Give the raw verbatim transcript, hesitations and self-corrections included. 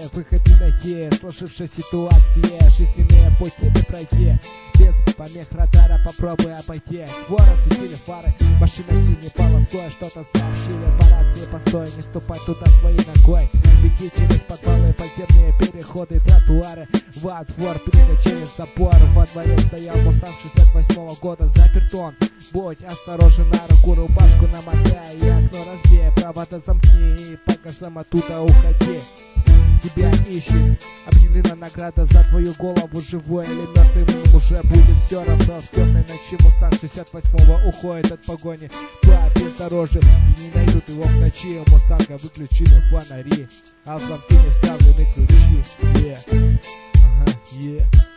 где выход не найти, сложившей ситуации, жизненные пути не пройти. Без помех радара попробуй обойти. Двор осветили фары, машина синей полосой. Что-то сообщили по рации, постой, не ступай туда своей ногой. Беги через подвалы, подземные переходы, тротуары. Во двор, прыгай через забор. Во дворе стоял Мустанг шестьдесят восьмого года, заперт он. Будь осторожен, на руку рубашку намотай и окно разбей, провода замкни и по газам оттуда уходи. Тебя ищет, объявлена награда за твою голову. Живой или мертвым уже будет все равно. В темной ночи Мустанг шестьдесят восьмого уходит от погони по бездорожью, и не найдут его в ночи. У Мустанга выключены фонари, а в замке не вставлены ключи. Yeah. Ага, yeah.